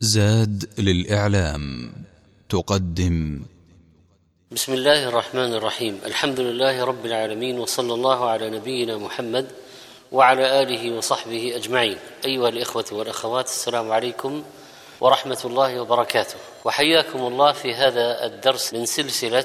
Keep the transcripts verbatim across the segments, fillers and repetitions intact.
زاد للإعلام تقدم. بسم الله الرحمن الرحيم. الحمد لله رب العالمين، وصلى الله على نبينا محمد وعلى آله وصحبه أجمعين. أيها الإخوة والأخوات، السلام عليكم ورحمة الله وبركاته، وحياكم الله في هذا الدرس من سلسلة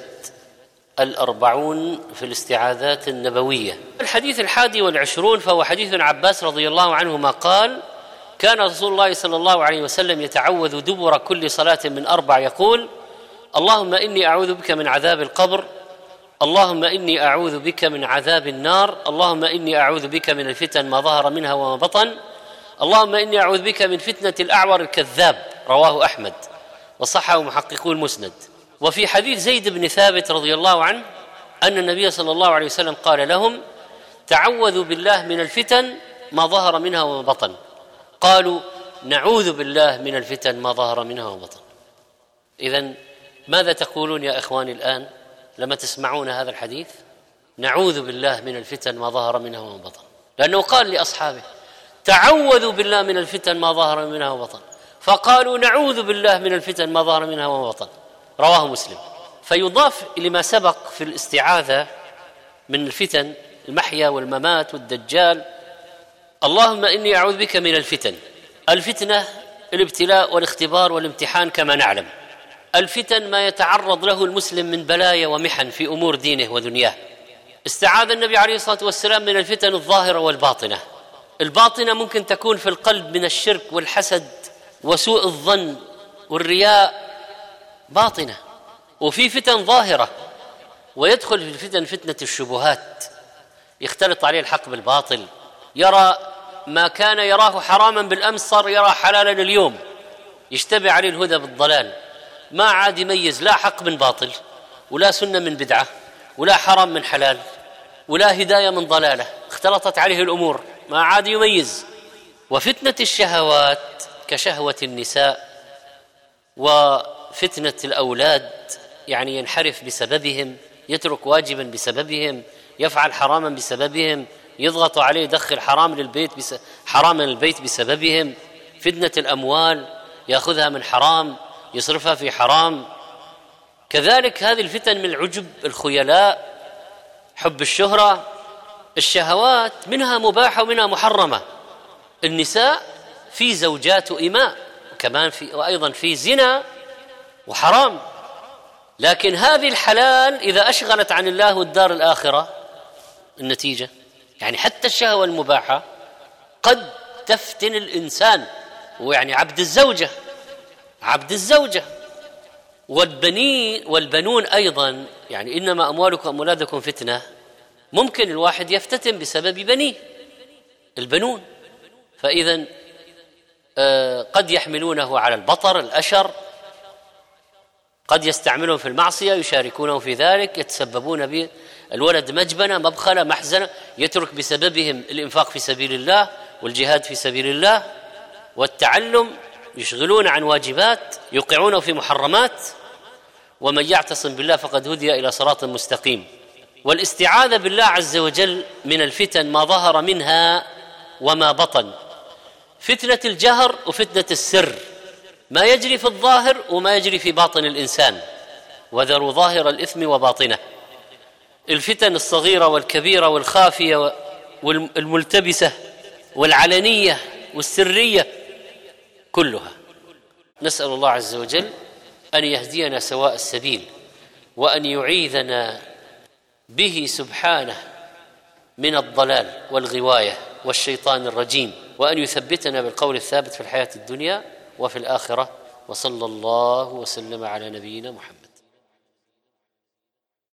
الأربعون في الاستعاذات النبوية. الحديث الحادي والعشرون فهو حديث عباس رضي الله عنهما قال: كان رسول الله صلى الله عليه وسلم يتعوذ دبر كل صلاة من أربع، يقول: اللهم إني أعوذ بك من عذاب القبر، اللهم إني أعوذ بك من عذاب النار، اللهم إني أعوذ بك من الفتن ما ظهر منها وما بطن، اللهم إني أعوذ بك من فتنة الأعور الكذاب. رواه أحمد وصححه محققو المسند. وفي حديث زيد بن ثابت رضي الله عنه أن النبي صلى الله عليه وسلم قال لهم: تعوذوا بالله من الفتن ما ظهر منها وما بطن. قالوا: نعوذ بالله من الفتن ما ظهر منها وما بطن. إذن ماذا تقولون يا إخواني الآن لما تسمعون هذا الحديث؟ نعوذ بالله من الفتن ما ظهر منها وما بطن، لأنه قال لأصحابه: تعوذوا بالله من الفتن ما ظهر منها وما بطن، فقالوا: نعوذ بالله من الفتن ما ظهر منها وما بطن. رواه مسلم. فيضاف لما سبق في الاستعاذة من الفتن، المحيا والممات والدجال: اللهم إني أعوذ بك من الفتن. الفتنة الابتلاء والاختبار والامتحان كما نعلم. الفتن ما يتعرض له المسلم من بلايا ومحن في أمور دينه ودنياه. استعاذ النبي عليه الصلاة والسلام من الفتن الظاهرة والباطنة. الباطنة ممكن تكون في القلب من الشرك والحسد وسوء الظن والرياء، باطنة. وفي فتن ظاهرة، ويدخل في الفتن فتنة الشبهات، يختلط عليه الحق بالباطل، يرى ما كان يراه حراما بالأمس صار يرى حلالا اليوم، يشتبه عليه الهدى بالضلال، ما عاد يميز لا حق من باطل، ولا سنة من بدعة، ولا حرام من حلال، ولا هداية من ضلالة، اختلطت عليه الأمور ما عاد يميز. وفتنة الشهوات كشهوة النساء، وفتنة الأولاد، يعني ينحرف بسببهم، يترك واجبا بسببهم، يفعل حراما بسببهم، يضغط عليه يدخل حرام للبيت بس... حرام للبيت بسببهم. فتنة الأموال، يأخذها من حرام يصرفها في حرام. كذلك هذه الفتن من العجب، الخيلاء، حب الشهرة. الشهوات منها مباحة ومنها محرمة. النساء في زوجات إماء، وكمان في وأيضا في زنا وحرام. لكن هذه الحلال إذا أشغلت عن الله والدار الآخرة، النتيجة يعني حتى الشهوة المباحة قد تفتن الإنسان، ويعني عبد الزوجة عبد الزوجة والبنين والبنون أيضا، يعني إنما أموالكم وأولادكم فتنة. ممكن الواحد يفتتن بسبب بنيه البنون، فإذا آه قد يحملونه على البطر الأشر، قد يستعملون في المعصية، يشاركونه في ذلك، يتسببون به. الولد مجبنة، مبخلة، محزنة، يترك بسببهم الإنفاق في سبيل الله والجهاد في سبيل الله والتعلم، يشغلون عن واجبات، يوقعونه في محرمات. ومن يعتصم بالله فقد هدي إلى صراط مستقيم. والاستعاذة بالله عز وجل من الفتن ما ظهر منها وما بطن. فتنة الجهر وفتنة السر، ما يجري في الظاهر وما يجري في باطن الإنسان، وذروا ظاهر الإثم وباطنه. الفتن الصغيرة والكبيرة والخافية والملتبسة والعلنية والسرية كلها. نسأل الله عز وجل أن يهدينا سواء السبيل، وأن يعيذنا به سبحانه من الضلال والغواية والشيطان الرجيم، وأن يثبتنا بالقول الثابت في الحياة الدنيا وفي الآخرة. وصلى الله وسلم على نبينا محمد.